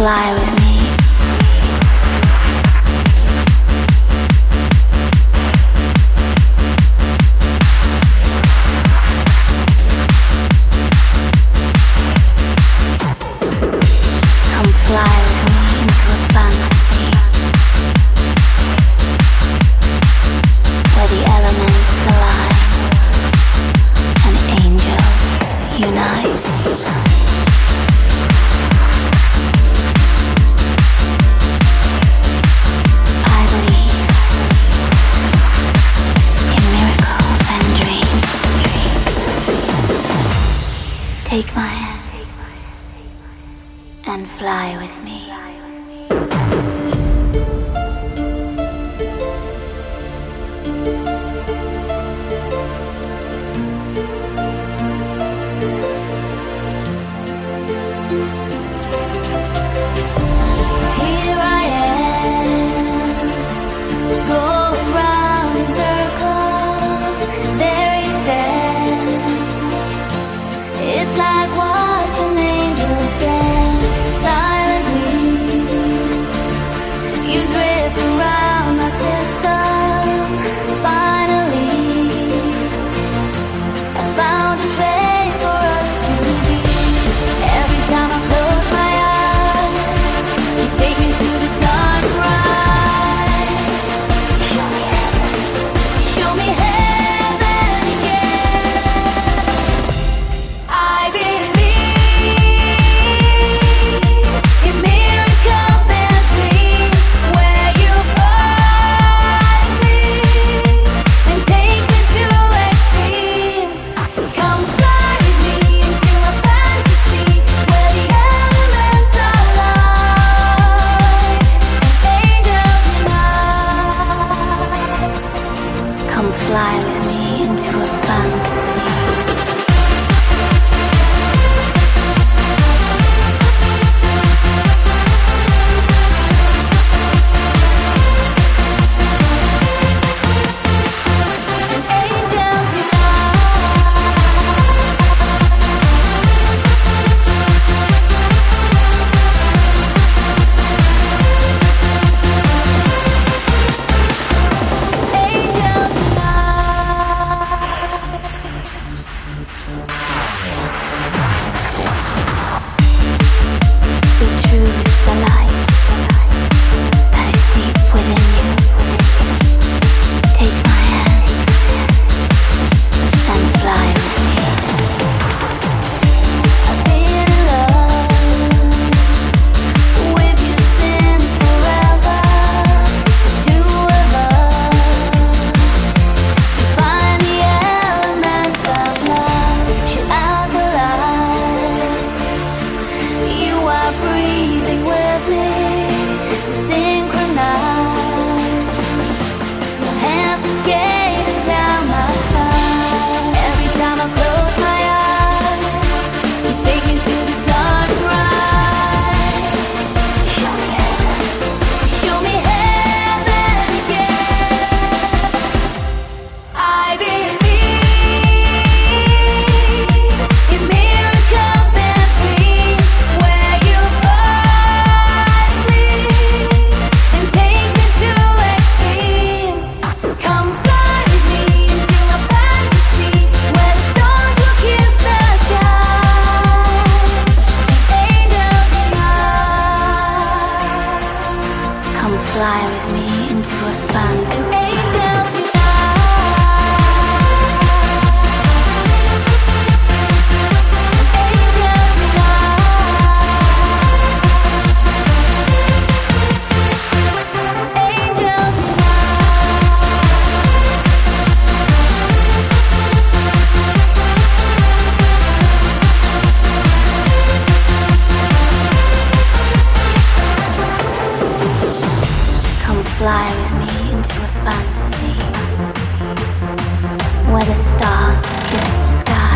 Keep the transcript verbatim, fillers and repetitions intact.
fly with me. Come fly with me into a fantasy where the elements align and angels unite. Take my hand and fly with me. Here I am, going round in circles. There you stand. It's like watching angels dance silently. You drift around my system. Finally, I found a place for us to be. Every time I close my eyes, you take me to the sunrise. Show me heaven again. I believe in miracles and dreams where you find me and take me to extremes. Come fly with me into a fantasy where the elements align and angels unite. Come fly with me into a fantasy. Fly with me into a fantasy. Angels unite. Angels unite. Angels fly with me into a fantasy where the stars will kiss the sky.